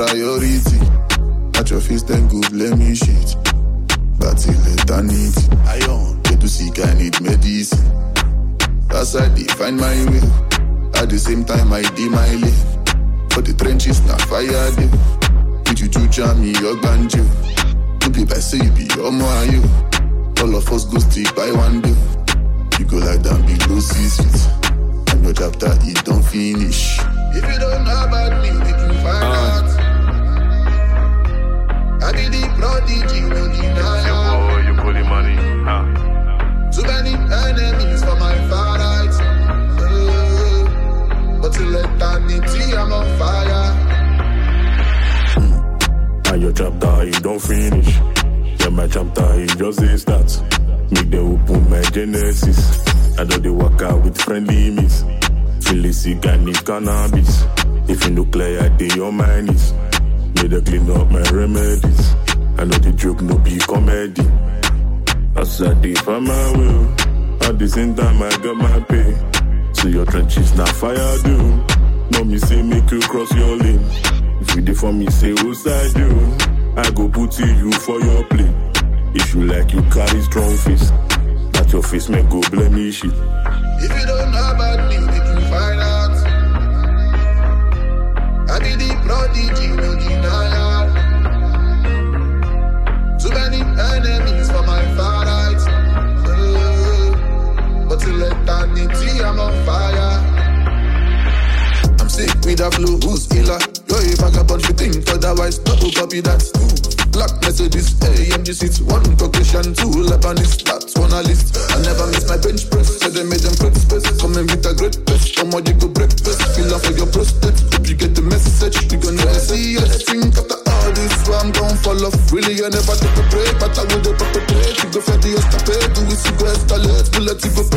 priority. At your face, then go blame me shit. But till eternity, I on get to seek, I need medicine. That's how I find my way. At the same time, I did my lane. For the trenches, now fire day. With you to charm me, your banjo. To be by say you be your more you. All of us go stick by one day. You go like down below 6 feet. And your chapter, it don't finish. If you don't know about me, make you find out. I be the prodigy, no denial. You call the money, Too many enemies for my far right. But till eternity, I'm on fire. And your chapter, it don't finish. Yeah, my chapter, it just a start. Make the open my genesis. I do the work out with friendly miss. Feel sick, I need cannabis. If you look like I do your mind is. Made a clean up my remedies. I know the joke no be comedy. I said if I'm my will. At the same time I got my pay. So your trenches now fire do. No me say make you cross your lane. If you dey for me say who's side you. I go put you for your play. If you like you carry strong face. That your face may go blame me shit. If you don't know about me, make you find out. I be the prodigy, no denial. Too many enemies for my far right. But till eternity, I'm on fire. I'm sick with a flow, who's killer? You're a vagabond, you think otherwise, double copy that. Black messages, AMG seats, one Caucasian, two Lebanese, that's one a list. I never miss my bench press, so they made them create space. Coming with a great best, come on, you go breakfast. Feel off for your prostate, hope you get the message. You gonna see us, think after all this, where I'm gon' fall off. Really, I never take a break, but I will the perpetrate. You go for the escapade, do we see go escalate, bullet, you go